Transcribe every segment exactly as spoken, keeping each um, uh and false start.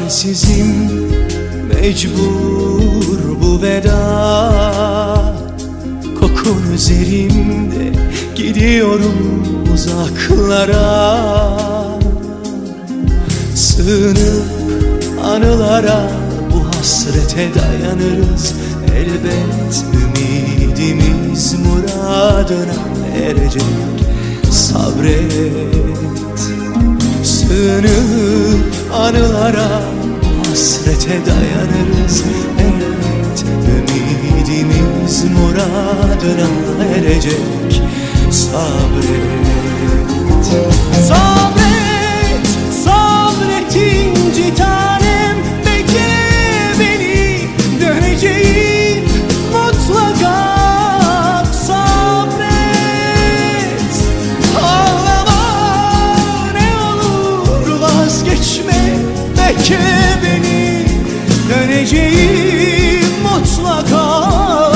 çaresizim, mecbur bu veda. Kokun üzerimde, gidiyorum uzaklara. Sığınıp anılara, bu hasrete dayanırız elbet. Ümidimiz muradına erecek, sabret. Sığınıp anılara, bu hasrete dayanırız elbet. Ümidimiz muradına erecek, sabret. Sabret, sabret inci tanem, bekle beni, döneceğim mutlaka. Sabret, ağlama ne olur, vazgeçme, bekle beni, döneceğim mutlaka.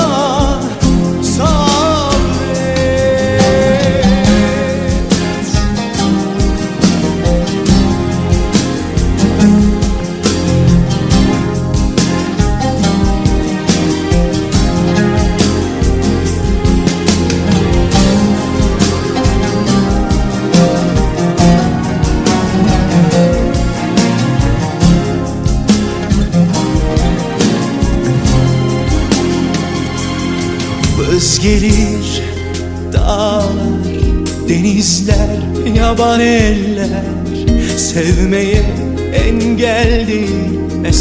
Vız gelir dağlar, denizler, yaban eller, sevmeye engel değil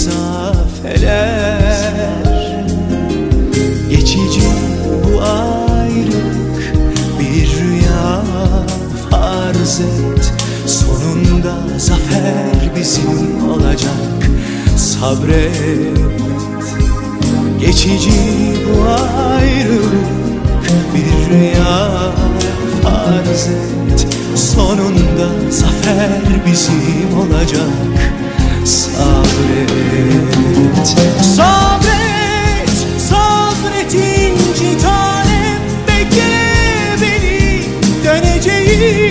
mesafeler. Geçici bu ayrılık bir rüya, farz et. Sonunda zafer bizim olacak, sabret. Geçici bu ayrılık bir rüya, farz et. Sonunda zafer bizim olacak, sabret. Sabret, sabret inci tanem, bekle beni, döneceğim